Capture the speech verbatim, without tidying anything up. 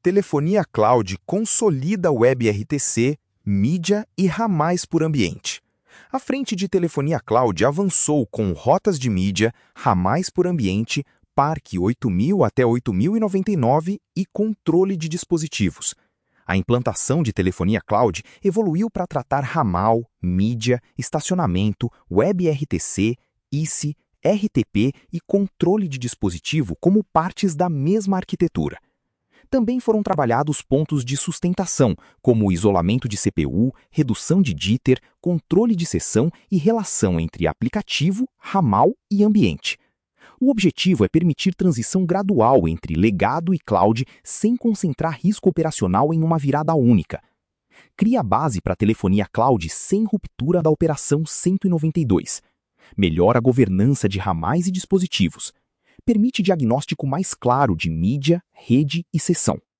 Telefonia Cloud consolida WebRTC, mídia e ramais por ambiente. A frente de Telefonia Cloud avançou com rotas de mídia, ramais por ambiente, Parque oito mil até oito mil e noventa e nove e controle de dispositivos. A implantação de Telefonia Cloud evoluiu para tratar ramal, mídia, estacionamento, WebRTC, I C, R T P e controle de dispositivo como partes da mesma arquitetura. Também foram trabalhados pontos de sustentação, como o isolamento de C P U, redução de jitter, controle de sessão e relação entre aplicativo, ramal e ambiente. O objetivo é permitir transição gradual entre legado e cloud sem concentrar risco operacional em uma virada única. Cria base para a telefonia cloud sem ruptura da operação cento e noventa e dois. Melhora a governança de ramais e dispositivos. Permite diagnóstico mais claro de mídia, rede e sessão.